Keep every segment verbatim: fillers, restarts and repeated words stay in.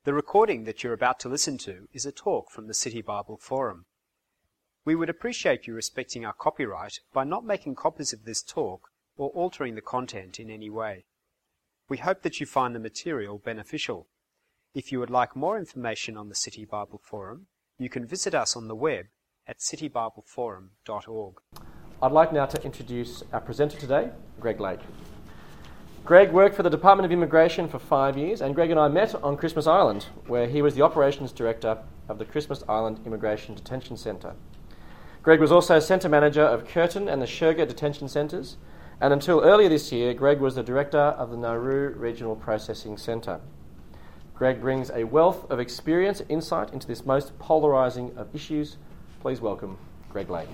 The recording that you're about to listen to is a talk from the City Bible Forum. We would appreciate you respecting our copyright by not making copies of this talk or altering the content in any way. We hope that you find the material beneficial. If you would like more information on the City Bible Forum, you can visit us on the web at city bible forum dot org. I'd like now to introduce our presenter today, Greg Lake. Greg worked for the Department of Immigration for five years, and Greg and I met on Christmas Island, where he was the Operations Director of the Christmas Island Immigration Detention Centre. Greg was also Centre Manager of Curtin and the Sherga Detention Centres, and until earlier this year, Greg was the Director of the Nauru Regional Processing Centre. Greg brings a wealth of experience and insight into this most polarising of issues. Please welcome Greg Lake.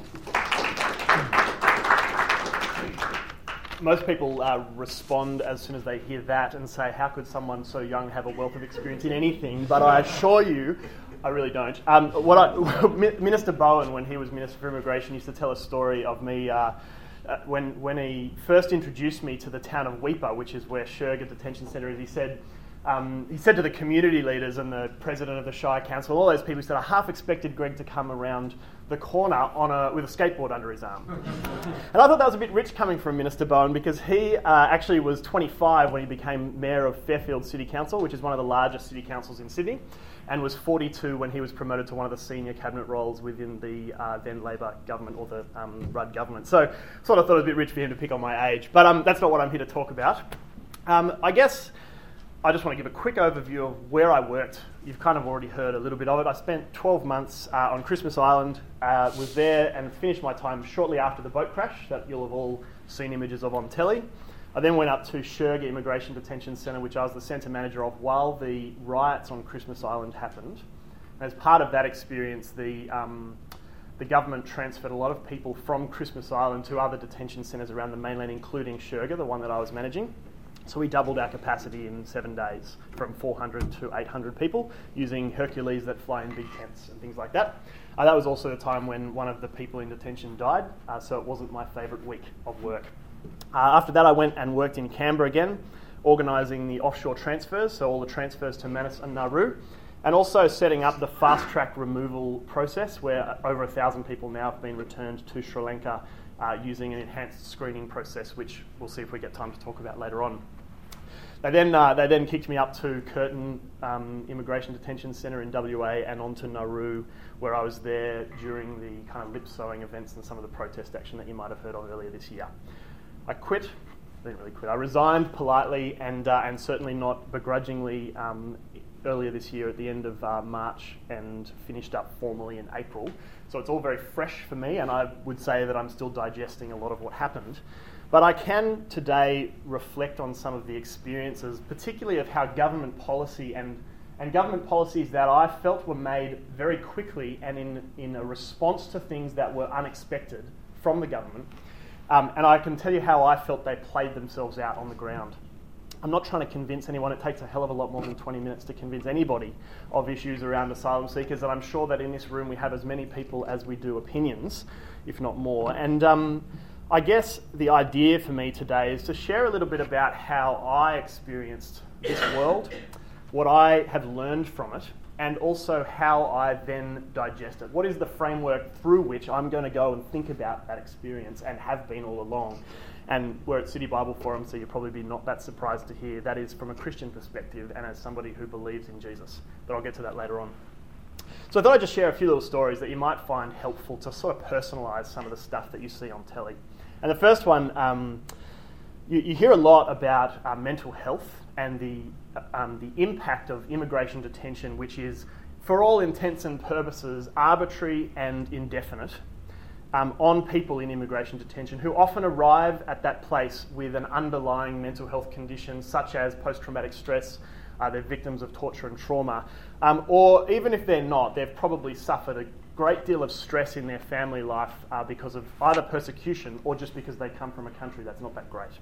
Most people uh, respond as soon as they hear that and say, how could someone so young have a wealth of experience in anything? But I assure you, I really don't. Um, what I, Minister Bowen, when he was Minister for Immigration, used to tell a story of me uh, uh, when, when he first introduced me to the town of Weipa, which is where Sherga Detention Centre is. He said, Um, he said to the community leaders and the president of the Shire Council, all those people, he said, I half expected Greg to come around the corner on a, with a skateboard under his arm. And I thought that was a bit rich coming from Minister Bowen, because he uh, actually was twenty-five when he became Mayor of Fairfield City Council, which is one of the largest city councils in Sydney, and was forty-two when he was promoted to one of the senior cabinet roles within the uh, then Labor government, or the um, Rudd government. So sort of thought it was a bit rich for him to pick on my age. But um, that's not what I'm here to talk about. Um, I guess I just want to give a quick overview of where I worked. You've kind of already heard a little bit of it. I spent twelve months uh, on Christmas Island, uh, was there and finished my time shortly after the boat crash that you'll have all seen images of on telly. I then went up to Sherga Immigration Detention Centre, which I was the centre manager of while the riots on Christmas Island happened. And as part of that experience, the um, the government transferred a lot of people from Christmas Island to other detention centres around the mainland, including Sherga, the one that I was managing. So we doubled our capacity in seven days from four hundred to eight hundred people using Hercules that fly in big tents and things like that. Uh, that was also the time when one of the people in detention died, uh, so it wasn't my favourite week of work. Uh, after that, I went and worked in Canberra again, organising the offshore transfers, so all the transfers to Manus and Nauru, and also setting up the fast-track removal process where over a thousand people now have been returned to Sri Lanka uh, using an enhanced screening process, which we'll see if we get time to talk about later on. They then uh, they then kicked me up to Curtin um, Immigration Detention Centre in W A and on to Nauru, where I was there during the kind of lip sewing events and some of the protest action that you might have heard of earlier this year. I quit. I didn't really quit. I resigned politely and uh, and certainly not begrudgingly um, earlier this year at the end of uh, March, and finished up formally in April. So it's all very fresh for me, and I would say that I'm still digesting a lot of what happened. But I can today reflect on some of the experiences, particularly of how government policy and, and government policies that I felt were made very quickly and in, in a response to things that were unexpected from the government. Um, and I can tell you how I felt they played themselves out on the ground. I'm not trying to convince anyone. It takes a hell of a lot more than twenty minutes to convince anybody of issues around asylum seekers, and I'm sure that in this room we have as many people as we do opinions, if not more. And um, I guess the idea for me today is to share a little bit about how I experienced this world, what I have learned from it, and also how I then digest it. What is the framework through which I'm going to go and think about that experience, and have been all along? And we're at City Bible Forum, so you'll probably be not that surprised to hear that is from a Christian perspective and as somebody who believes in Jesus. But I'll get to that later on. So I thought I'd just share a few little stories that you might find helpful to sort of personalise some of the stuff that you see on telly. And the first one, um, you, you hear a lot about uh, mental health and the uh, um, the impact of immigration detention, which is, for all intents and purposes, arbitrary and indefinite, um, on people in immigration detention who often arrive at that place with an underlying mental health condition, such as post-traumatic stress. Uh, they're victims of torture and trauma. Um, or even if they're not, they've probably suffered a great deal of stress in their family life uh, because of either persecution or just because they come from a country that's not that great.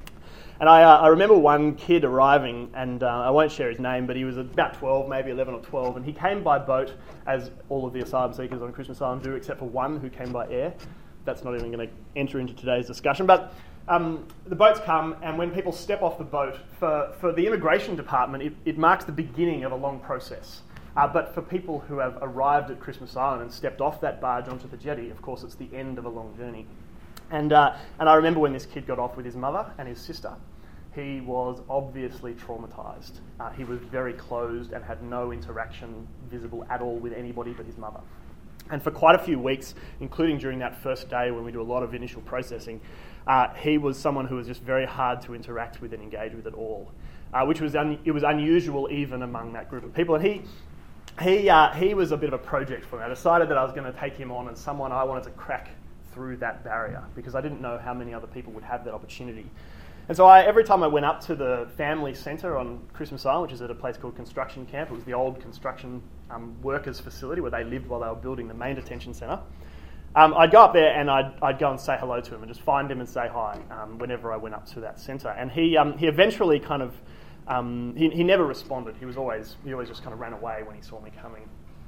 And I, uh, I remember one kid arriving, and uh, I won't share his name, but he was about twelve, maybe eleven or twelve, and he came by boat, as all of the asylum seekers on Christmas Island do, except for one who came by air. That's not even going to enter into today's discussion. But um, the boats come, and when people step off the boat, for, for the immigration department, it, it marks the beginning of a long process. Uh, but for people who have arrived at Christmas Island and stepped off that barge onto the jetty, of course, it's the end of a long journey. And uh, and I remember when this kid got off with his mother and his sister, he was obviously traumatised. Uh, he was very closed and had no interaction visible at all with anybody but his mother. And for quite a few weeks, including during that first day when we do a lot of initial processing, uh, he was someone who was just very hard to interact with and engage with at all, uh, which was un- it was unusual even among that group of people. And he he uh, he was a bit of a project for me. I decided that I was going to take him on as someone I wanted to crack through that barrier, because I didn't know how many other people would have that opportunity. And so I, every time I went up to the family centre on Christmas Island, which is at a place called Construction Camp, it was the old construction um, workers facility where they lived while they were building the main detention centre, um, I'd go up there and I'd, I'd go and say hello to him and just find him and say hi um, whenever I went up to that centre. And he um, he eventually kind of, um, he, he never responded. He was always, he always just kind of ran away when he saw me coming.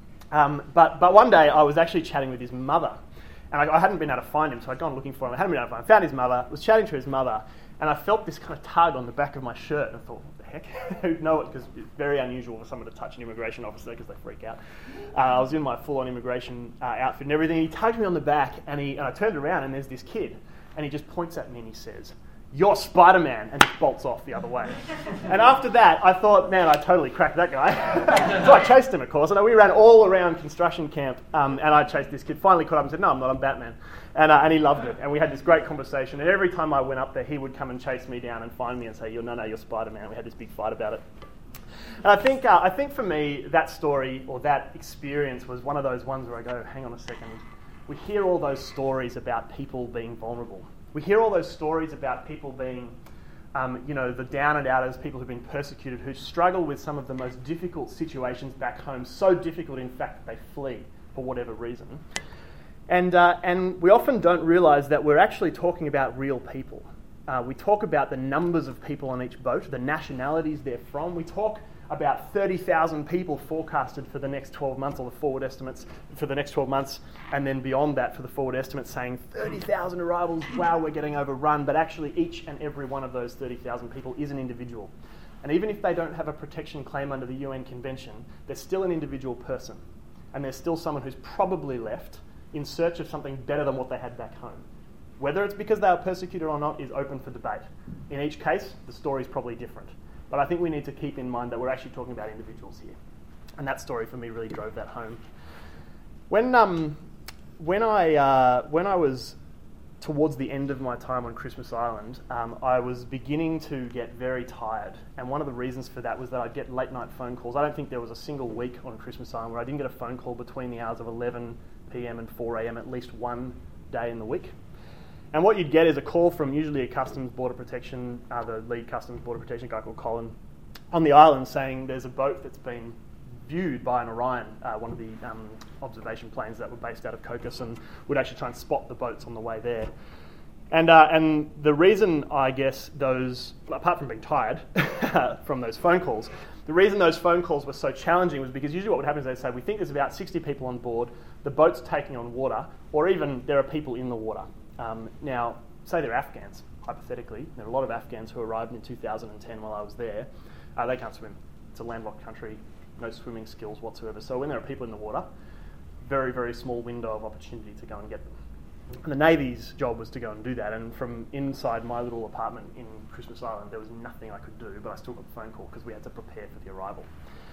Um, but, but one day I was actually chatting with his mother. And I, I hadn't been able to find him, so I'd gone looking for him. I hadn't been able to find him. I found his mother, was chatting to his mother, and I felt this kind of tug on the back of my shirt, and I thought, what the heck? Who'd know it? Because it's very unusual for someone to touch an immigration officer because they freak out. Uh, I was in my full-on immigration uh, outfit and everything. He tugged me on the back, and, he, and I turned around, and there's this kid, and he just points at me and he says, "You're Spider-Man," and just bolts off the other way. And after that, I thought, man, I totally cracked that guy. So I chased him, of course, and we ran all around construction camp, um, and I chased this kid. Finally caught up and said, "No, I'm not, I'm Batman." And, uh, and he loved it, and we had this great conversation, and every time I went up there, he would come and chase me down and find me and say, "You're no, no, you're Spider-Man." We had this big fight about it. And I think, uh, I think for me, that story, or that experience, was one of those ones where I go, hang on a second, we hear all those stories about people being vulnerable. We hear all those stories about people being, um, you know, the down and outers, people who've been persecuted, who struggle with some of the most difficult situations back home, so difficult, in fact, that they flee for whatever reason. And, uh, and we often don't realise that we're actually talking about real people. Uh, we talk about the numbers of people on each boat, the nationalities they're from. We talk about thirty thousand people forecasted for the next twelve months, or the forward estimates for the next twelve months, and then beyond that for the forward estimates, saying thirty thousand arrivals, wow, we're getting overrun. But actually each and every one of those thirty thousand people is an individual. And even if they don't have a protection claim under the U N Convention, they're still an individual person. And there's still someone who's probably left in search of something better than what they had back home. Whether it's because they are persecuted or not is open for debate. In each case, the story is probably different. But I think we need to keep in mind that we're actually talking about individuals here. And that story for me really drove that home. When um, when I uh, when I was towards the end of my time on Christmas Island, um, I was beginning to get very tired. And one of the reasons for that was that I'd get late night phone calls. I don't think there was a single week on Christmas Island where I didn't get a phone call between the hours of eleven p.m. and four a.m. at least one day in the week. And what you'd get is a call from usually a Customs Border Protection, uh, the lead Customs Border Protection guy called Colin, on the island saying there's a boat that's been viewed by an Orion, uh, one of the um, observation planes that were based out of Cocos, and would actually try and spot the boats on the way there. And uh, and the reason, I guess, those, apart from being tired from those phone calls, the reason those phone calls were so challenging was because usually what would happen is they'd say, we think there's about sixty people on board, the boat's taking on water, or even there are people in the water. Um, now, say they're Afghans, hypothetically. There are a lot of Afghans who arrived in two thousand ten while I was there. Uh, they can't swim. It's a landlocked country, no swimming skills whatsoever. So when there are people in the water, very, very small window of opportunity to go and get them. And the Navy's job was to go and do that. And from inside my little apartment in Christmas Island, there was nothing I could do, but I still got the phone call because we had to prepare for the arrival.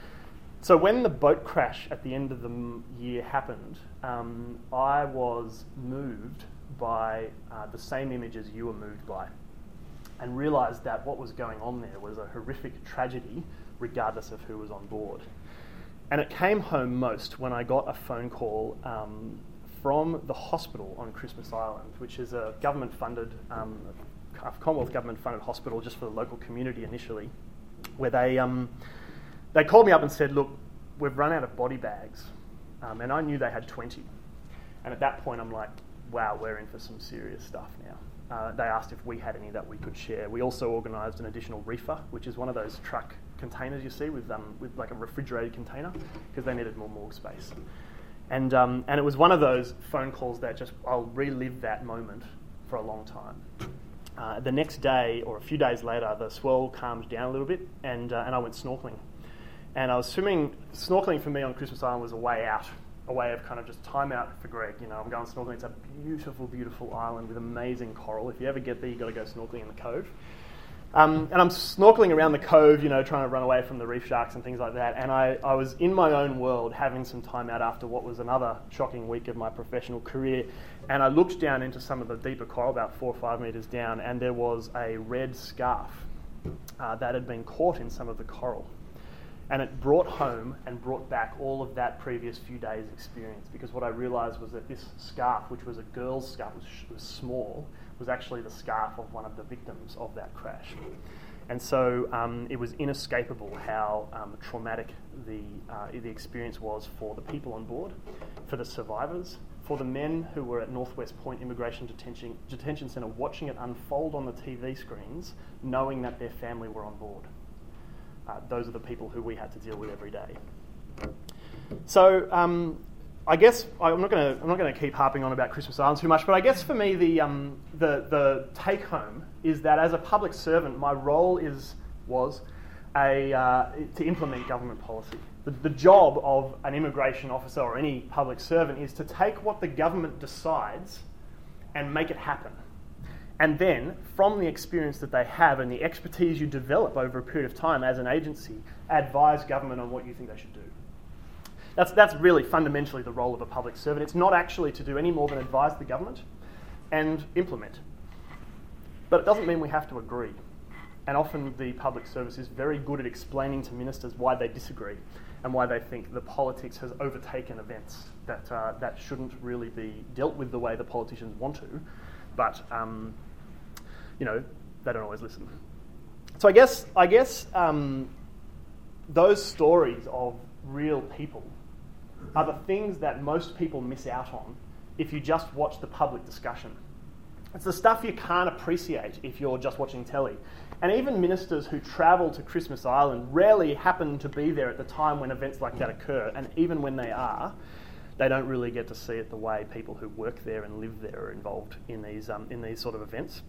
So when the boat crash at the end of the year happened, um, I was moved by uh, the same images you were moved by, and realised that what was going on there was a horrific tragedy regardless of who was on board. And it came home most when I got a phone call um, from the hospital on Christmas Island, which is a government-funded, um, a Commonwealth government-funded hospital just for the local community initially, where they um, they called me up and said, look, we've run out of body bags. Um, and I knew they had twenty. And at that point I'm like, wow, we're in for some serious stuff now. Uh, they asked if we had any that we could share. We also organised an additional reefer, which is one of those truck containers you see with um, with like a refrigerated container, because they needed more morgue space. And um, and it was one of those phone calls that just, I'll relive that moment for a long time. Uh, the next day, or a few days later, the swell calmed down a little bit, and uh, and I went snorkeling. And I was swimming. Snorkeling for me on Christmas Island was a way out, a way of kind of just time out for Greg. You know, I'm going snorkeling. It's a beautiful, beautiful island with amazing coral. If you ever get there, you've got to go snorkeling in the cove. Um, and I'm snorkeling around the cove, you know, trying to run away from the reef sharks and things like that. And I, I was in my own world, having some time out after what was another shocking week of my professional career. And I looked down into some of the deeper coral, about four or five metres down, and there was a red scarf uh, that had been caught in some of the coral. And it brought home and brought back all of that previous few days' experience, because what I realised was that this scarf, which was a girl's scarf, was, was small, was actually the scarf of one of the victims of that crash. And so um, it was inescapable how um, traumatic the, uh, the experience was for the people on board, for the survivors, for the men who were at Northwest Point Immigration Detention, Detention Centre watching it unfold on the T V screens, knowing that their family were on board. Uh, those are the people who we had to deal with every day. So um, I guess I'm not going to I'm not going to keep harping on about Christmas Island too much, but I guess for me the um, the the take home is that as a public servant, my role is was a uh, to implement government policy. The, the job of an immigration officer or any public servant is to take what the government decides and make it happen. And then, from the experience that they have and the expertise you develop over a period of time as an agency, advise government on what you think they should do. That's, that's really fundamentally the role of a public servant. It's not actually to do any more than advise the government and implement. But it doesn't mean we have to agree. And often the public service is very good at explaining to ministers why they disagree and why they think the politics has overtaken events that, uh, that shouldn't really be dealt with the way the politicians want to. But, um, you know, they don't always listen. So I guess, I guess um, those stories of real people are the things that most people miss out on if you just watch the public discussion. It's the stuff you can't appreciate if you're just watching telly. And even ministers who travel to Christmas Island rarely happen to be there at the time when events like that occur. And even when they are, they don't really get to see it the way people who work there and live there are involved in these um, in these sort of events.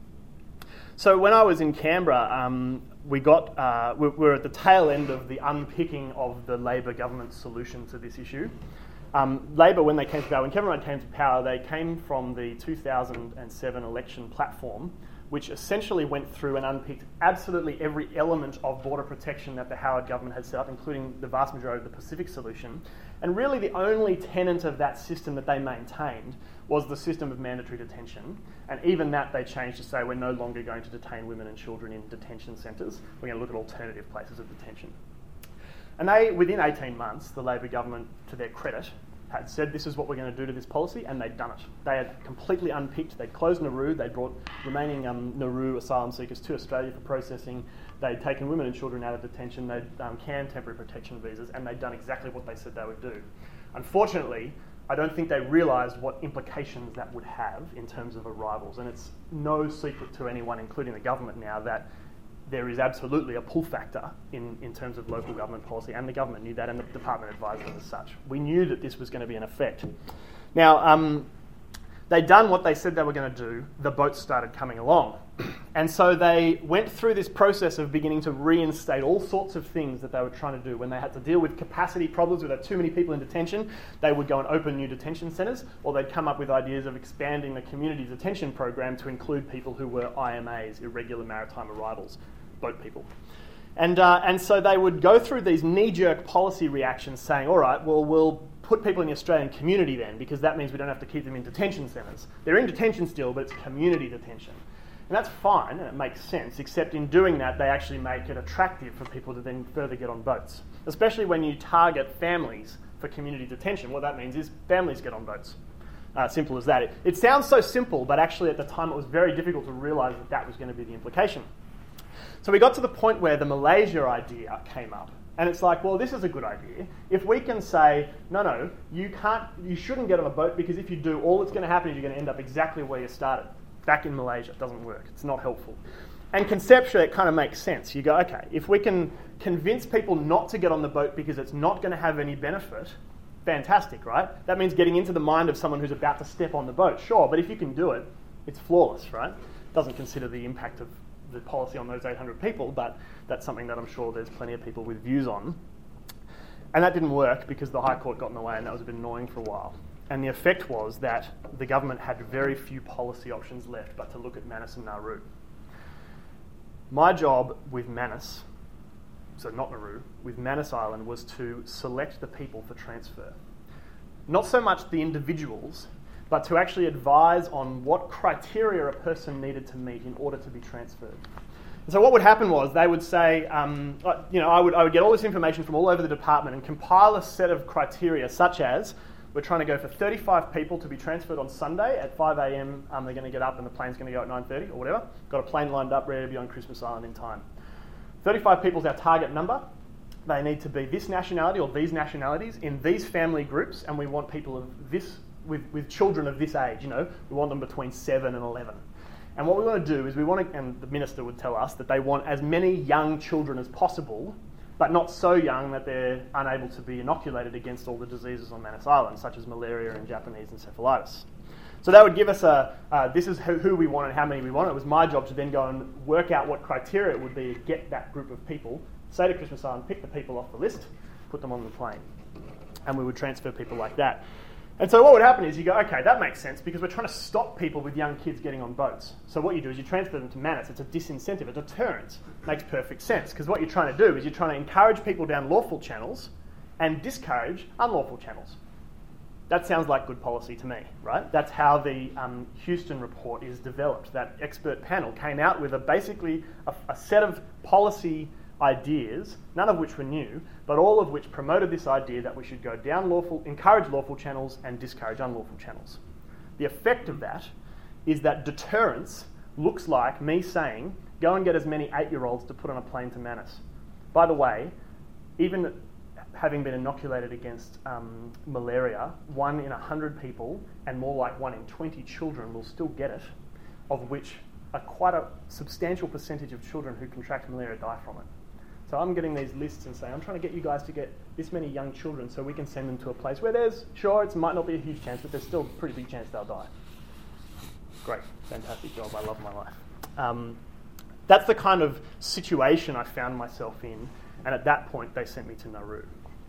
So when I was in Canberra, um, we got uh, we we're at the tail end of the unpicking of the Labor government's solution to this issue. Um, Labor, when they came to power, when Kevin Rudd came to power, they came from the two thousand seven election platform, which essentially went through and unpicked absolutely every element of border protection that the Howard government had set up, including the vast majority of the Pacific solution. And really the only tenet of that system that they maintained was the system of mandatory detention. And even that they changed to say we're no longer going to detain women and children in detention centres. We're going to look at alternative places of detention. And they, within eighteen months, the Labor government, to their credit, had said this is what we're going to do to this policy, and they'd done it. They had completely unpicked. They'd closed Nauru. They'd brought remaining um, Nauru asylum seekers to Australia for processing. They'd taken women and children out of detention. They'd um, canned temporary protection visas, and they'd done exactly what they said they would do. Unfortunately, I don't think they realised what implications that would have in terms of arrivals. And it's no secret to anyone, including the government now, that there is absolutely a pull factor in, in terms of local government policy, and the government knew that, and the department advised them as such. We knew that this was going to be an effect. Now, um, they'd done what they said they were going to do. The boats started coming along. And so they went through this process of beginning to reinstate all sorts of things that they were trying to do. When they had to deal with capacity problems, with too many people in detention, they would go and open new detention centres, or they'd come up with ideas of expanding the community detention program to include people who were I M As, irregular maritime arrivals, boat people. And uh, and so they would go through these knee-jerk policy reactions saying, all right, well, we'll put people in the Australian community then, because that means we don't have to keep them in detention centres. They're in detention still, but it's community detention. And that's fine, and it makes sense, except in doing that, they actually make it attractive for people to then further get on boats, especially when you target families for community detention. What that means is families get on boats. Uh, simple as that. It, it sounds so simple, but actually at the time it was very difficult to realise that that was going to be the implication. So we got to the point where the Malaysia idea came up. And it's like, well, this is a good idea. If we can say, no, no, you can't, you shouldn't get on a boat, because if you do, all that's going to happen is you're going to end up exactly where you started, back in Malaysia. It doesn't work. It's not helpful. And conceptually, it kind of makes sense. You go, okay, if we can convince people not to get on the boat because it's not going to have any benefit, fantastic, right? That means getting into the mind of someone who's about to step on the boat, sure, but if you can do it, it's flawless, right? doesn't consider the impact of the policy on those eight hundred people, but that's something that I'm sure there's plenty of people with views on. And that didn't work because the High Court got in the way, and that was a bit annoying for a while. And the effect was that the government had very few policy options left but to look at Manus and Nauru. My job with Manus, so not Nauru, with Manus Island was to select the people for transfer. Not so much the individuals, but to actually advise on what criteria a person needed to meet in order to be transferred. And so what would happen was they would say, um, you know, I would, I would get all this information from all over the department and compile a set of criteria such as, we're trying to go for thirty-five people to be transferred on Sunday at five a.m. Um, they're going to get up and the plane's going to go at nine thirty or whatever. Got a plane lined up ready to be on Christmas Island in time. thirty-five people is our target number. They need to be this nationality or these nationalities in these family groups, and we want people of this with, with children of this age. You know, we want them between seven and eleven. And what we want to do is we want to, and the minister would tell us that they want as many young children as possible, but not so young that they're unable to be inoculated against all the diseases on Manus Island, such as malaria and Japanese encephalitis. So that would give us a, uh, this is who, who we want and how many we want. It was my job to then go and work out what criteria it would be to get that group of people, say to Christmas Island, pick the people off the list, put them on the plane. And we would transfer people like that. And so what would happen is you go, okay, that makes sense because we're trying to stop people with young kids getting on boats. So what you do is you transfer them to Manus. It's a disincentive, a deterrent. Makes perfect sense because what you're trying to do is you're trying to encourage people down lawful channels and discourage unlawful channels. That sounds like good policy to me, right? That's how the um, Houston report is developed. That expert panel came out with a basically a, a set of policy ideas, none of which were new, but all of which promoted this idea that we should go down lawful, encourage lawful channels and discourage unlawful channels. The effect of that is that deterrence looks like me saying, go and get as many eight-year-olds to put on a plane to Manus. By the way, even having been inoculated against um, malaria, one in one hundred people and more like one in twenty children will still get it, of which a quite a substantial percentage of children who contract malaria die from it. So I'm getting these lists and saying, I'm trying to get you guys to get this many young children so we can send them to a place where there's, sure, it might not be a huge chance, but there's still a pretty big chance they'll die. Great, fantastic job, I love my life. Um, that's the kind of situation I found myself in, and at that point they sent me to Nauru.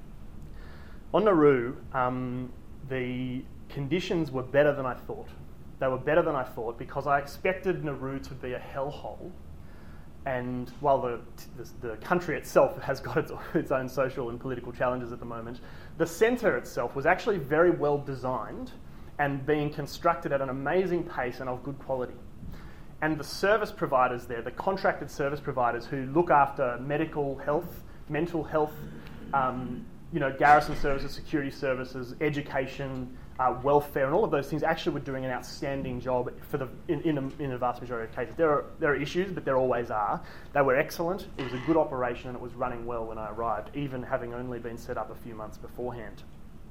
On Nauru, um, the conditions were better than I thought. They were better than I thought because I expected Nauru to be a hellhole. And while the, the, the country itself has got its, its own social and political challenges at the moment, the centre itself was actually very well designed and being constructed at an amazing pace and of good quality. And the service providers there, the contracted service providers who look after medical health, mental health, um, you know, garrison services, security services, education, uh, welfare, and all of those things actually were doing an outstanding job for the in, in, a, in a vast majority of cases. There are there are issues, but there always are. They were excellent. It was a good operation, and it was running well when I arrived, even having only been set up a few months beforehand.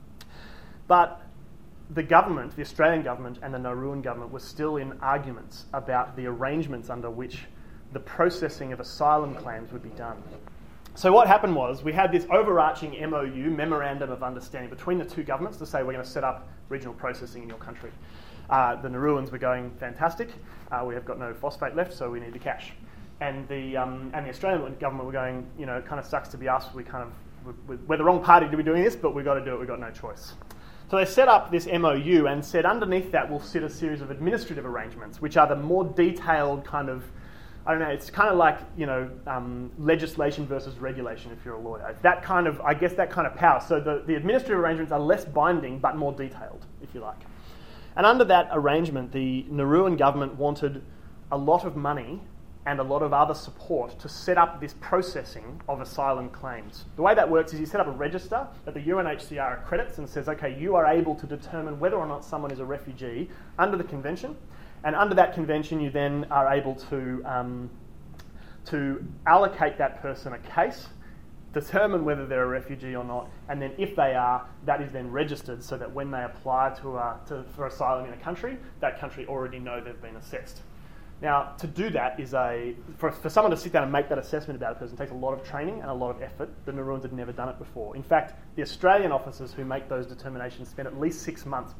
But the government, the Australian government and the Nauruan government were still in arguments about the arrangements under which the processing of asylum claims would be done. So what happened was we had this overarching M O U, Memorandum of Understanding, between the two governments to say we're going to set up regional processing in your country. Uh, the Nauruans were going, fantastic, uh, we have got no phosphate left, so we need the cash. And the um, and the Australian government were going, you know, it kind of sucks to be us, we kind of, we're, we're the wrong party to be doing this, but we've got to do it, we've got no choice. So they set up this M O U and said underneath that we'll sit a series of administrative arrangements, which are the more detailed kind of, I don't know, it's kind of like, you know, um, legislation versus regulation if you're a lawyer. It's that kind of, I guess, that kind of power. So the, the administrative arrangements are less binding but more detailed, if you like. And under that arrangement, the Nauruan government wanted a lot of money and a lot of other support to set up this processing of asylum claims. The way that works is you set up a register that the U N H C R accredits and says, okay, you are able to determine whether or not someone is a refugee under the convention. And under that convention, you then are able to, um, to allocate that person a case, determine whether they're a refugee or not, and then if they are, that is then registered so that when they apply to, uh, to, for asylum in a country, that country already know they've been assessed. Now, to do that is a, for, for someone to sit down and make that assessment about a person takes a lot of training and a lot of effort. The Nauruans had never done it before. In fact, the Australian officers who make those determinations spend at least six months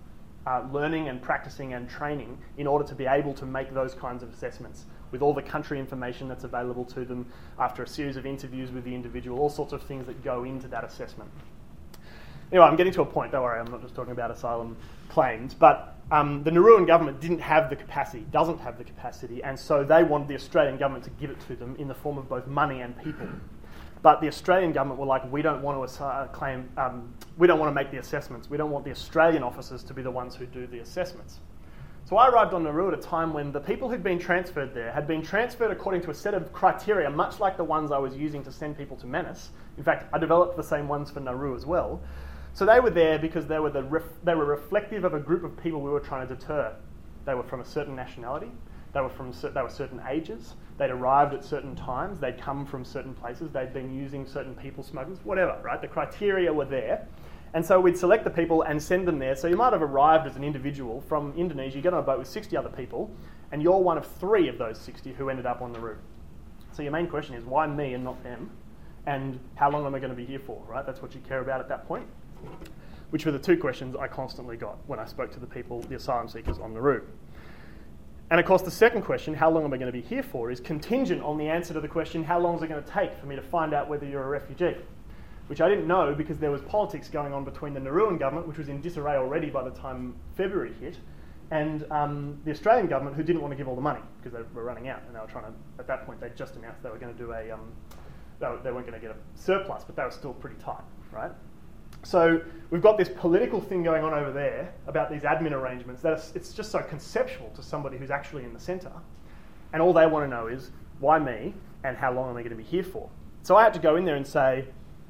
uh, learning and practicing and training in order to be able to make those kinds of assessments with all the country information that's available to them after a series of interviews with the individual, all sorts of things that go into that assessment. Anyway, I'm getting to a point, don't worry, I'm not just talking about asylum claims, but um, the Nauruan government didn't have the capacity, doesn't have the capacity, and so they wanted the Australian government to give it to them in the form of both money and people. But the Australian government were like, we don't want to uh, claim, um, we don't want to make the assessments. We don't want the Australian officers to be the ones who do the assessments. So I arrived on Nauru at a time when the people who'd been transferred there had been transferred according to a set of criteria, much like the ones I was using to send people to Manus. In fact, I developed the same ones for Nauru as well. So they were there because they were, the ref- they were reflective of a group of people we were trying to deter. They were from a certain nationality. They were from cer- they were certain ages. They'd arrived at certain times. They'd come from certain places. They'd been using certain people smugglers, whatever, right? The criteria were there. And so we'd select the people and send them there. So you might have arrived as an individual from Indonesia, you get on a boat with sixty other people, and you're one of three of those sixty who ended up on the route. So your main question is, why me and not them? And how long am I going to be here for, right? That's what you care about at that point. Which were the two questions I constantly got when I spoke to the people, the asylum seekers on the route. And of course, the second question, how long am I going to be here for, is contingent on the answer to the question, how long is it going to take for me to find out whether you're a refugee? Which I didn't know because there was politics going on between the Nauruan government, which was in disarray already by the time February hit, and um, the Australian government, who didn't want to give all the money because they were running out, and they were trying to, at that point, they just announced they were going to do a, um, they, were, they weren't going to get a surplus, but they were still pretty tight, right? So we've got this political thing going on over there about these admin arrangements that it's, it's just so conceptual to somebody who's actually in the centre. And all they want to know is, why me and how long am I going to be here for? So I had to go in there and say,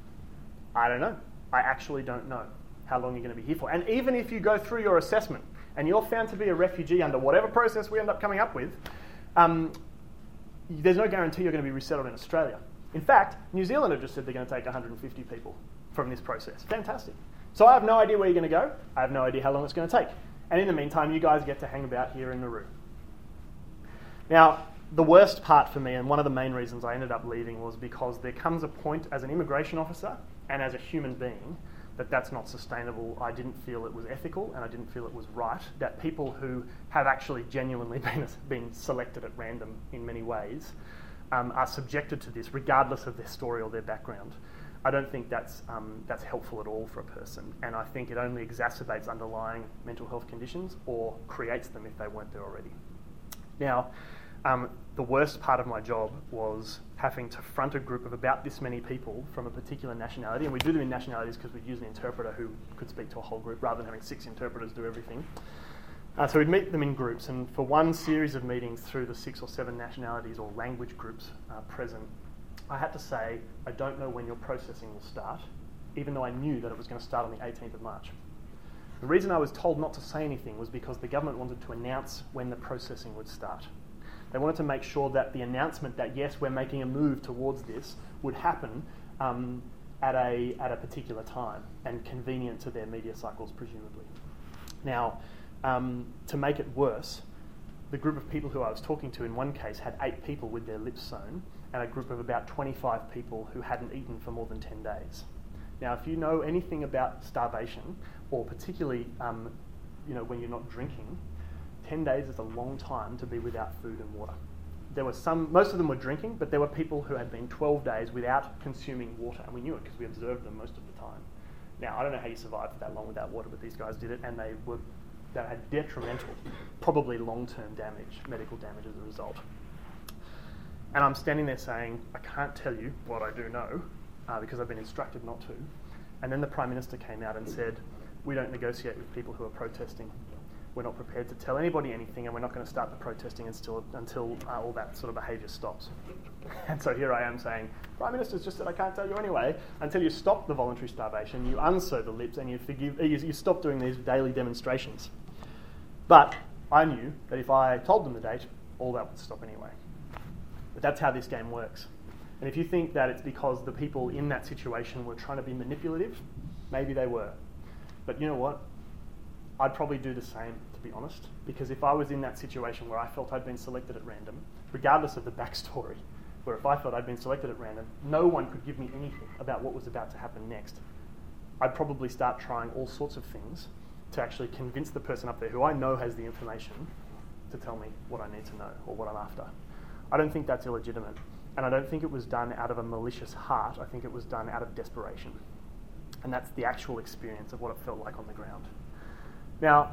I don't know. I actually don't know how long you're going to be here for. And even if you go through your assessment and you're found to be a refugee under whatever process we end up coming up with, um, there's no guarantee you're going to be resettled in Australia. In fact, New Zealand have just said they're going to take one hundred fifty people from this process. Fantastic. So I have no idea where you're going to go. I have no idea how long it's going to take. And in the meantime, you guys get to hang about here in Nauru. Now, the worst part for me, and one of the main reasons I ended up leaving, was because there comes a point as an immigration officer and as a human being that that's not sustainable. I didn't feel it was ethical and I didn't feel it was right that people who have actually genuinely been, been selected at random in many ways um, are subjected to this regardless of their story or their background. I don't think that's um, that's helpful at all for a person, and I think it only exacerbates underlying mental health conditions or creates them if they weren't there already. Now, um, the worst part of my job was having to front a group of about this many people from a particular nationality, and we do them in nationalities because we'd use an interpreter who could speak to a whole group rather than having six interpreters do everything. Uh, so we'd meet them in groups, and for one series of meetings through the six or seven nationalities or language groups uh, present, I had to say, I don't know when your processing will start, even though I knew that it was going to start on the eighteenth of March. The reason I was told not to say anything was because the government wanted to announce when the processing would start. They wanted to make sure that the announcement that, yes, we're making a move towards this would happen um, at a at a particular time and convenient to their media cycles, presumably. Now, um, to make it worse, the group of people who I was talking to in one case had eight people with their lips sewn, and a group of about twenty-five people who hadn't eaten for more than ten days. Now, if you know anything about starvation, or particularly um, you know, when you're not drinking, ten days is a long time to be without food and water. There were some, most of them were drinking, but there were people who had been twelve days without consuming water, and we knew it because we observed them most of the time. Now, I don't know how you survived for that long without water, but these guys did it, and they were they had detrimental, probably long-term damage, medical damage as a result. And I'm standing there saying, I can't tell you what I do know, uh, because I've been instructed not to. And then the Prime Minister came out and said, we don't negotiate with people who are protesting. We're not prepared to tell anybody anything, and we're not going to start the protesting until, until uh, all that sort of behaviour stops. And so here I am saying, Prime Minister's just said I can't tell you anyway, until you stop the voluntary starvation, you unsew the lips, and you, forgive, you, you stop doing these daily demonstrations. But I knew that if I told them the date, all that would stop anyway. But that's how this game works. And if you think that it's because the people in that situation were trying to be manipulative, maybe they were. But you know what? I'd probably do the same, to be honest, because if I was in that situation where I felt I'd been selected at random, regardless of the backstory, where if I felt I'd been selected at random, no one could give me anything about what was about to happen next, I'd probably start trying all sorts of things to actually convince the person up there who I know has the information to tell me what I need to know or what I'm after. I don't think that's illegitimate. And I don't think it was done out of a malicious heart. I think it was done out of desperation. And that's the actual experience of what it felt like on the ground. Now,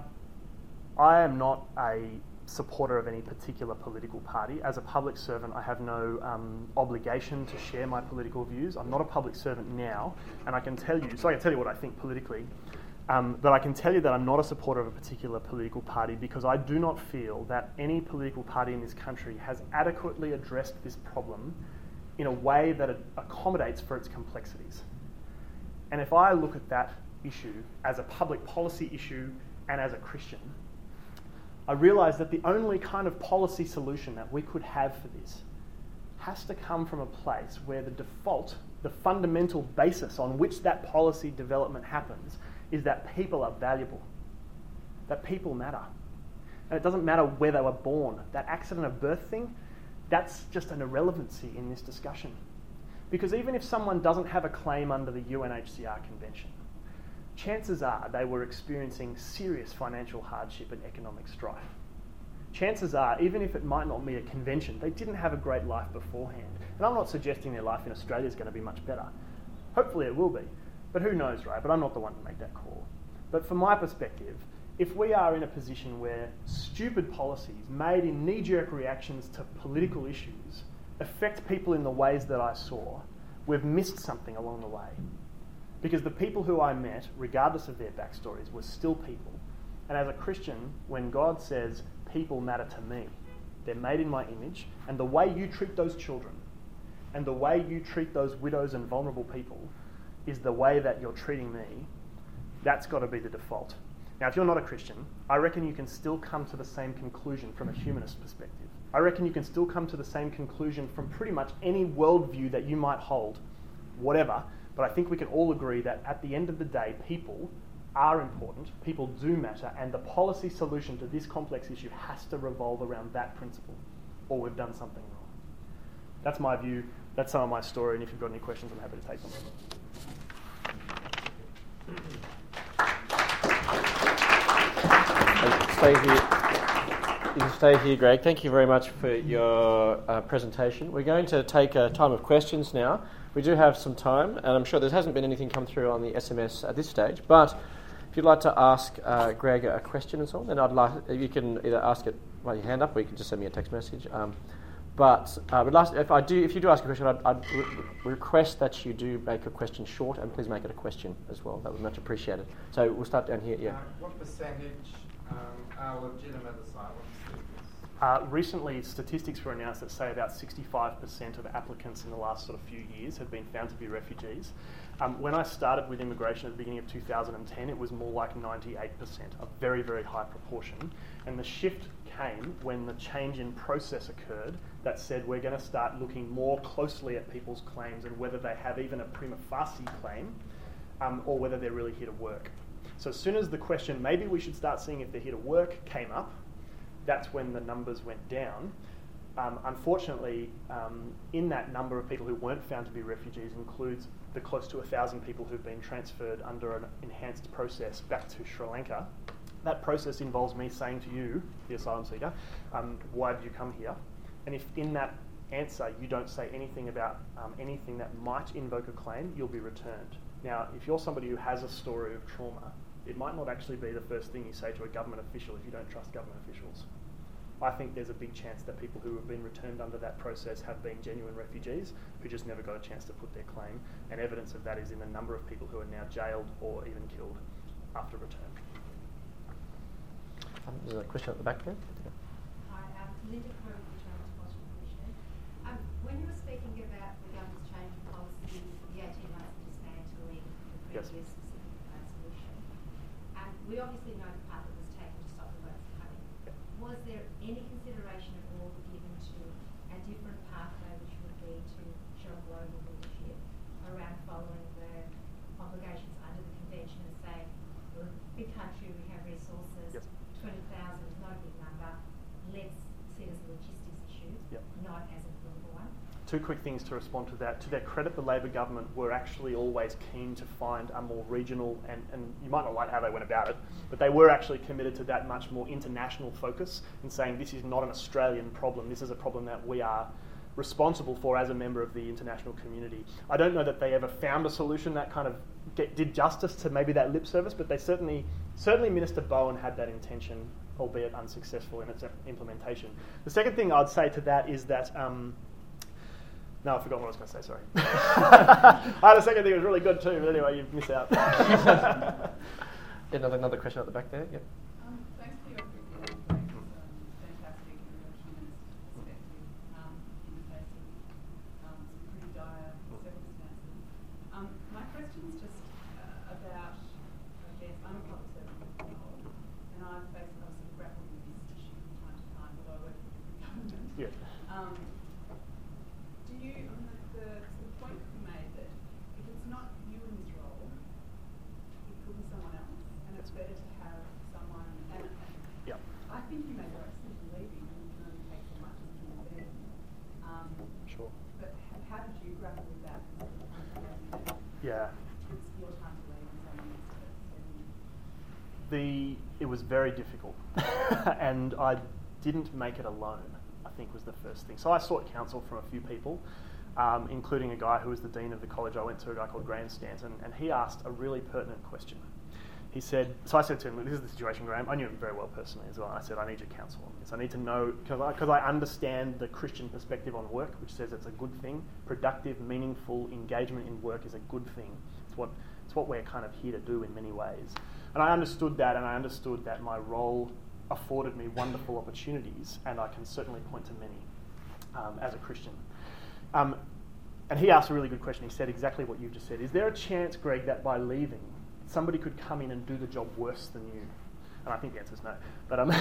I am not a supporter of any particular political party. As a public servant, I have no um, obligation to share my political views. I'm not a public servant now, and I can tell you, so I can tell you what I think politically, um, but I can tell you that I'm not a supporter of a particular political party because I do not feel that any political party in this country has adequately addressed this problem in a way that it accommodates for its complexities. And if I look at that issue as a public policy issue and as a Christian, I realise that the only kind of policy solution that we could have for this has to come from a place where the default, the fundamental basis on which that policy development happens is that people are valuable, that people matter. And it doesn't matter where they were born. That accident of birth thing, that's just an irrelevancy in this discussion. Because even if someone doesn't have a claim under the U N H C R Convention, chances are they were experiencing serious financial hardship and economic strife. Chances are, even if it might not be a convention, they didn't have a great life beforehand. And I'm not suggesting their life in Australia is going to be much better. Hopefully it will be. But who knows, right? But I'm not the one to make that call. But from my perspective, if we are in a position where stupid policies made in knee-jerk reactions to political issues affect people in the ways that I saw, we've missed something along the way. Because the people who I met, regardless of their backstories, were still people. And as a Christian, when God says, people matter to me, they're made in my image, and the way you treat those children, and the way you treat those widows and vulnerable people, is the way that you're treating me, that's got to be the default. Now, if you're not a Christian, I reckon you can still come to the same conclusion from a humanist perspective. I reckon you can still come to the same conclusion from pretty much any worldview that you might hold, whatever. But I think we can all agree that at the end of the day, people are important, people do matter, and the policy solution to this complex issue has to revolve around that principle, or we've done something wrong. That's my view, that's some of my story, and if you've got any questions, I'm happy to take them. Stay here. You can stay here, Greg. Thank you very much for your uh, presentation. We're going to take a time of questions now. We do have some time, and I'm sure there hasn't been anything come through on the S M S at this stage, but if you'd like to ask uh, Greg a question and so on, then I'd like, you can either ask it by your hand up or you can just send me a text message. Um, but uh, but last, if I do, if you do ask a question, I'd, I'd re- request that you do make a question short, and please make it a question as well. That would be much appreciated. So we'll start down here. Yeah. Uh, what percentage um, are legitimate asylum seekers? Uh, recently, statistics were announced that say about sixty-five percent of applicants in the last sort of few years have been found to be refugees. Um, when I started with immigration at the beginning of two thousand ten, it was more like ninety-eight percent, a very, very high proportion. And the shift came when the change in process occurred that said we're going to start looking more closely at people's claims and whether they have even a prima facie claim um, or whether they're really here to work. So as soon as the question, maybe we should start seeing if they're here to work, came up, that's when the numbers went down. Um, unfortunately, um, in that number of people who weren't found to be refugees includes the close to a thousand people who've been transferred under an enhanced process back to Sri Lanka. That process involves me saying to you, the asylum seeker, um, why did you come here? And if in that answer you don't say anything about um, anything that might invoke a claim, you'll be returned. Now, if you're somebody who has a story of trauma, it might not actually be the first thing you say to a government official if you don't trust government officials. I think there's a big chance that people who have been returned under that process have been genuine refugees who just never got a chance to put their claim, and evidence of that is in the number of people who are now jailed or even killed after return. Um, there's a question at the back there. Hi, um, Linda Crowe, the Transport Commission. Um, when you were speaking about the government's change of policy, the eighteen months of dismantling the Yes. previous specific uh, solution, um, we obviously know the part that was taken to stop the boats coming. Was there any consideration at all given to a different pathway, which would be to show global leadership around following the obligations under the convention and say, we're a big country, we have resources, Yes. twenty thousand is not a big number, let's see it as a logistics issue, Yep. not as a political one? two quick things to respond to that. To their credit, the Labor government were actually always keen to find a more regional, and, and you might not like how they went about it, but they were actually committed to that much more international focus and saying this is not an Australian problem, this is a problem that we are responsible for as a member of the international community. I don't know that they ever found a solution that kind of get, did justice to maybe that lip service, but they certainly, certainly Minister Bowen had that intention, albeit unsuccessful in its implementation. The second thing I'd say to that is that, um, no, I forgot what I was going to say, sorry. I had a second thing that was really good too, but anyway, you've missed out. another, another question at the back there, yep. Um, thanks for your video. It's um, fantastic and very humanist perspective um, in the face of um, some pretty dire circumstances. Um, my question is just uh, about, I guess, I'm a public servant myself, and I've faced obviously grappling with this issue from time to time, although I work for the government. Yeah. Um, do you, on the, the, the point that you made that if it's not you in this role, it could be someone else, and it's better to have someone, and Yeah. I think you made the right decision leaving, and you can only take so much as you can. Um, Sure. but h- how did you grapple with that? Yeah. It's your time to leave and someone needs to step in. The, it was very difficult, and I didn't make it alone, I think was the first thing. So I sought counsel from a few people, um, including a guy who was the dean of the college I went to, a guy called Graham Stanton, and he asked a really pertinent question. He said, so I said to him, this is the situation, Graham. I knew him very well personally as well. I said, I need your counsel on this. I need to know, because I, cause I understand the Christian perspective on work, which says it's a good thing. Productive, meaningful engagement in work is a good thing. It's what, it's what we're kind of here to do in many ways. And I understood that, and I understood that my role afforded me wonderful opportunities, and I can certainly point to many um, as a Christian. Um, and he asked a really good question. He said exactly what you just said. Is there a chance, Greg, that by leaving, somebody could come in and do the job worse than you? And I think the answer is no. But um,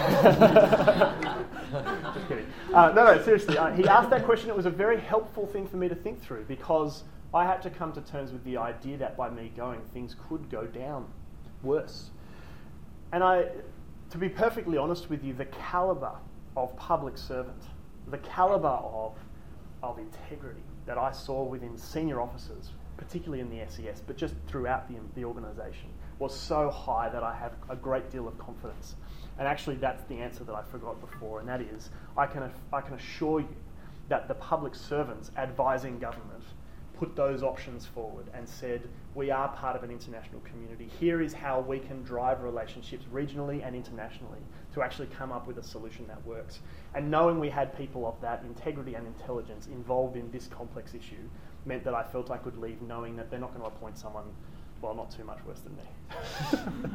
just kidding. Uh, no, no, seriously. Uh, he asked that question. It was a very helpful thing for me to think through, because I had to come to terms with the idea that by me going, things could go down worse. And I, to be perfectly honest with you, the calibre of public servant, the calibre of, of integrity that I saw within senior officers, particularly in the S E S, but just throughout the, the organisation, was so high that I have a great deal of confidence. And actually that's the answer that I forgot before, and that is, I can, I can assure you that the public servants advising government put those options forward and said, we are part of an international community. Here is how we can drive relationships regionally and internationally to actually come up with a solution that works. And knowing we had people of that integrity and intelligence involved in this complex issue meant that I felt I could leave knowing that they're not going to appoint someone, well, not too much worse than me.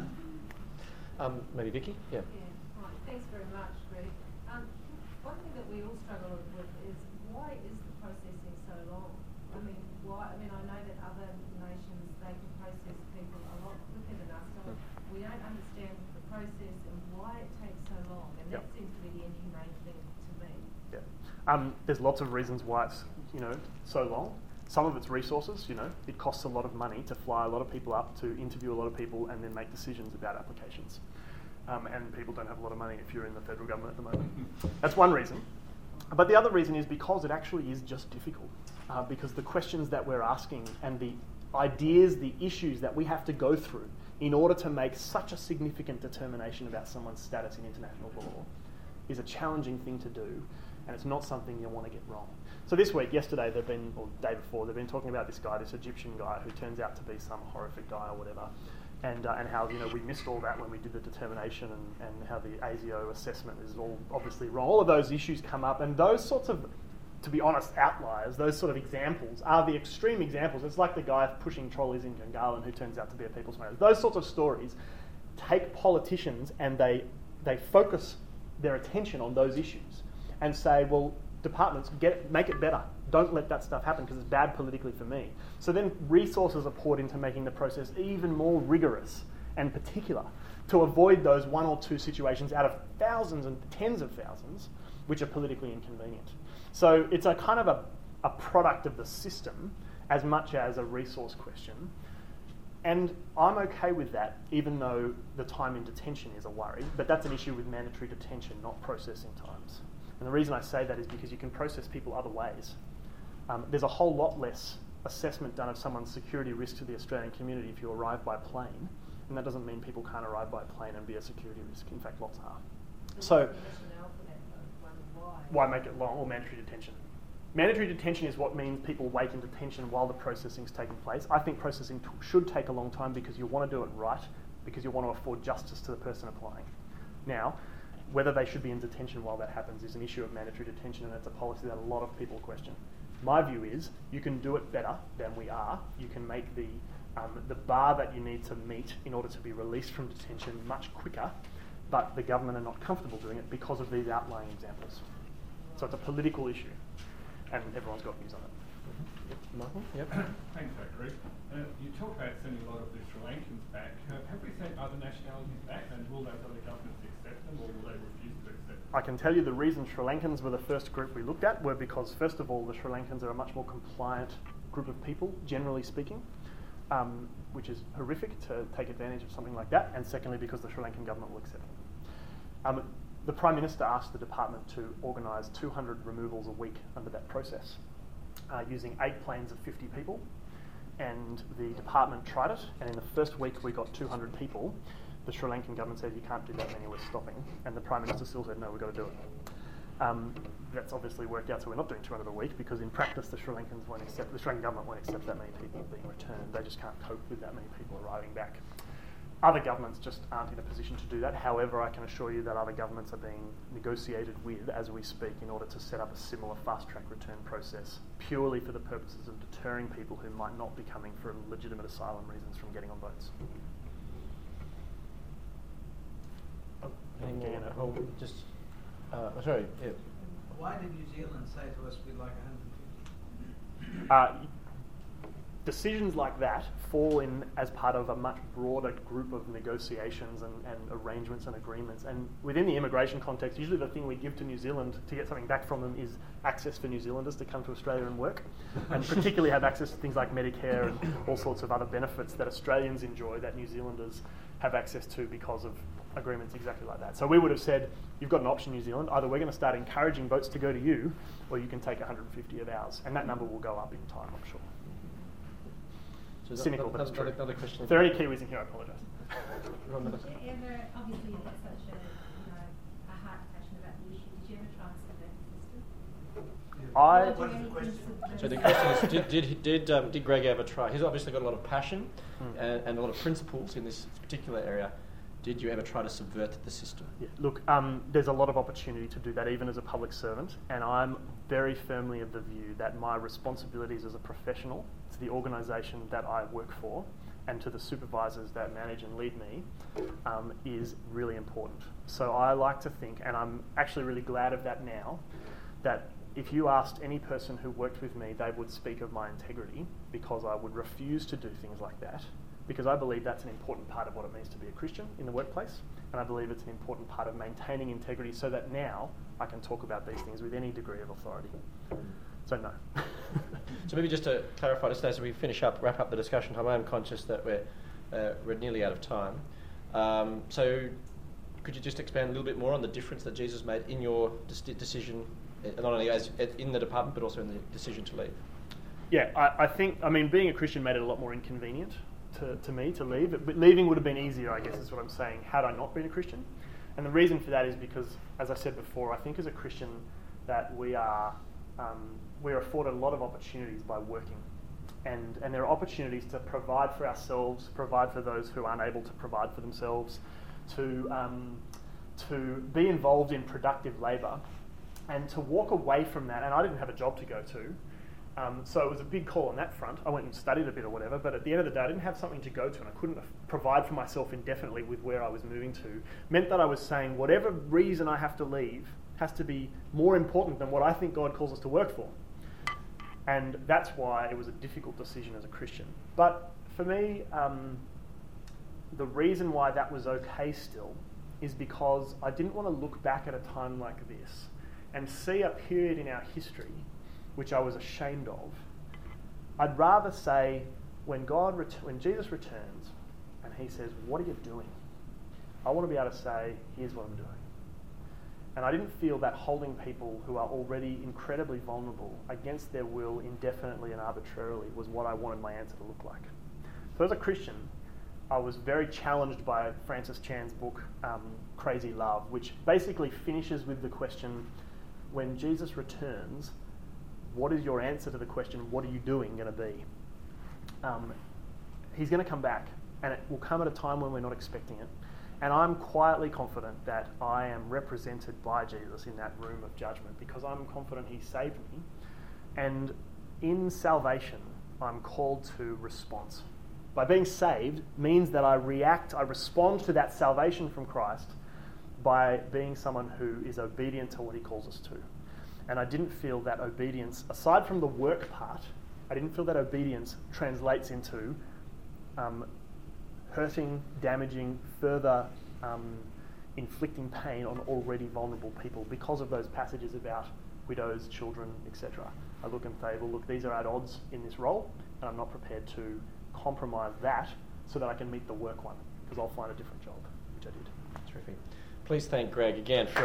um, maybe Vicky? Yeah. Yeah, right. Thanks very much, Greg. Um, one thing that we all struggle with is, why is the processing so long? I mean, why? I mean, I know that other nations, they can process people a lot quicker than us, so we don't understand the process and why it takes so long, and Yep. that seems to be the inhumane thing to me. Yeah. Um, there's lots of reasons why it's, you know, so long. Some of it's resources, you know. It costs a lot of money to fly a lot of people up, to interview a lot of people, and then make decisions about applications. Um, and people don't have a lot of money if you're in the federal government at the moment. That's one reason. But the other reason is because it actually is just difficult. Uh, because the questions that we're asking and the ideas, the issues that we have to go through in order to make such a significant determination about someone's status in international law is a challenging thing to do, and it's not something you want to get wrong. So this week, yesterday, they've been, or the day before, they've been talking about this guy, this Egyptian guy who turns out to be some horrific guy or whatever, and uh, and how, you know, we missed all that when we did the determination, and, and how the A S I O assessment is all obviously wrong. All of those issues come up, and those sorts of, to be honest, outliers, those sort of examples are the extreme examples. It's like the guy pushing trolleys in Gungahlin who turns out to be a people's manager. Those sorts of stories take politicians and they they focus their attention on those issues and say, well, departments, get it, make it better. Don't let that stuff happen because it's bad politically for me. So then resources are poured into making the process even more rigorous and particular to avoid those one or two situations out of thousands and tens of thousands which are politically inconvenient. So it's a kind of a, a product of the system as much as a resource question. And I'm okay with that, even though the time in detention is a worry. But that's an issue with mandatory detention, not processing times. And the reason I say that is because you can process people other ways. Um, there's a whole lot less assessment done of someone's security risk to the Australian community if you arrive by plane, and that doesn't mean people can't arrive by plane and be a security risk. In fact, lots are. So, why make it long or mandatory detention? Mandatory detention is what means people wait in detention while the processing is taking place. I think processing t- should take a long time because you want to do it right, because you want to afford justice to the person applying. Now, whether they should be in detention while that happens is an issue of mandatory detention, and that's a policy that a lot of people question. My view is you can do it better than we are. You can make the um, the bar that you need to meet in order to be released from detention much quicker, but the government are not comfortable doing it because of these outlying examples. So it's a political issue, and everyone's got views on it. Mm-hmm. Michael? Yep. Thanks for that, Greg. Uh, you talk about sending a lot of the Sri Lankans back. Uh, have we sent other nationalities back, and will those other governments accept them, or will they refuse to accept them? I can tell you the reason Sri Lankans were the first group we looked at were because, first of all, the Sri Lankans are a much more compliant group of people, generally speaking, um, which is horrific to take advantage of something like that, and secondly, because the Sri Lankan government will accept them. Um, the Prime Minister asked the department to organise two hundred removals a week under that process, uh, using eight planes of fifty people, and the department tried it, and in the first week we got two hundred people. The Sri Lankan government said, you can't do that many, we're stopping. And the Prime Minister still said, no, we've got to do it. Um, that's obviously worked out, so we're not doing two hundred a week, because in practice the Sri Lankans won't accept, the Sri Lankan government won't accept that many people being returned. They just can't cope with that many people arriving back. Other governments just aren't in a position to do that. However, I can assure you that other governments are being negotiated with as we speak in order to set up a similar fast-track return process, purely for the purposes of deterring people who might not be coming for legitimate asylum reasons from getting on boats. Any more? Oh, just, uh, sorry. Yeah. Why did New Zealand say to us we'd like one hundred fifty? Uh, decisions like that fall in as part of a much broader group of negotiations and, and arrangements and agreements. And within the immigration context, usually the thing we give to New Zealand to get something back from them is access for New Zealanders to come to Australia and work, and particularly have access to things like Medicare and all sorts of other benefits that Australians enjoy that New Zealanders have access to because of agreements exactly like that. So we would have said, you've got an option, New Zealand. Either we're going to start encouraging boats to go to you, or you can take one hundred fifty of ours. And that number will go up in time, I'm sure. So Cynical, that, but it's true. another question. If there are any Kiwis in here, I apologise. And uh, obviously you have such a, you know, a heart passion about the issue. Did you ever try and subvert the system? I, Or do What is the anything question? subvert So the it? question is, did did did, um, did Greg ever try? He's obviously got a lot of passion Hmm. and, and a lot of principles in this particular area. Did you ever try to subvert the system? Yeah, look, um, there's a lot of opportunity to do that even as a public servant, and I'm very firmly of the view that my responsibilities as a professional to the organisation that I work for and to the supervisors that manage and lead me um, is really important. So I like to think, and I'm actually really glad of that now, that if you asked any person who worked with me, they would speak of my integrity, because I would refuse to do things like that, because I believe that's an important part of what it means to be a Christian in the workplace, and I believe it's an important part of maintaining integrity so that now I can talk about these things with any degree of authority. So no. So maybe just to clarify, just as we finish up, wrap up the discussion time, I am conscious that we're, uh, we're nearly out of time. Um, so could you just expand a little bit more on the difference that Jesus made in your de- decision, uh, not only as in the department, but also in the decision to leave? Yeah, I, I think, I mean, being a Christian made it a lot more inconvenient to, to me to leave. But leaving would have been easier, I guess, is what I'm saying, had I not been a Christian. And the reason for that is because, as I said before, I think as a Christian that we are um, we are afforded a lot of opportunities by working. And, and there are opportunities to provide for ourselves, provide for those who aren't able to provide for themselves, to, um, to be involved in productive labour, and to walk away from that. And I didn't have a job to go to. Um, so it was a big call on that front. I went and studied a bit or whatever, but at the end of the day, I didn't have something to go to, and I couldn't provide for myself indefinitely with where I was moving to. Meant that I was saying, whatever reason I have to leave has to be more important than what I think God calls us to work for. And that's why it was a difficult decision as a Christian. But for me, um, the reason why that was okay still is because I didn't want to look back at a time like this and see a period in our history which I was ashamed of. I'd rather say, when God, ret- when Jesus returns and he says, what are you doing? I want to be able to say, here's what I'm doing. And I didn't feel that holding people who are already incredibly vulnerable against their will indefinitely and arbitrarily was what I wanted my answer to look like. So as a Christian, I was very challenged by Francis Chan's book, um, Crazy Love, which basically finishes with the question, when Jesus returns, what is your answer to the question, what are you doing going to be? Um, he's going to come back, and it will come at a time when we're not expecting it. And I'm quietly confident that I am represented by Jesus in that room of judgment because I'm confident he saved me. And in salvation, I'm called to response. By being saved means that I react, I respond to that salvation from Christ by being someone who is obedient to what he calls us to. And I didn't feel that obedience, aside from the work part, I didn't feel that obedience translates into um, hurting, damaging, further um, inflicting pain on already vulnerable people because of those passages about widows, children, et cetera. I look and say, well, look, these are at odds in this role, and I'm not prepared to compromise that so that I can meet the work one, because I'll find a different job, which I did. Terrific. Please thank Greg again for...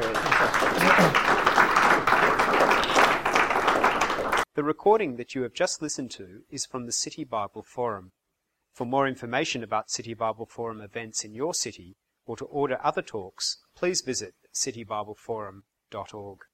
The recording that you have just listened to is from the City Bible Forum. For more information about City Bible Forum events in your city, or to order other talks, please visit city bible forum dot org.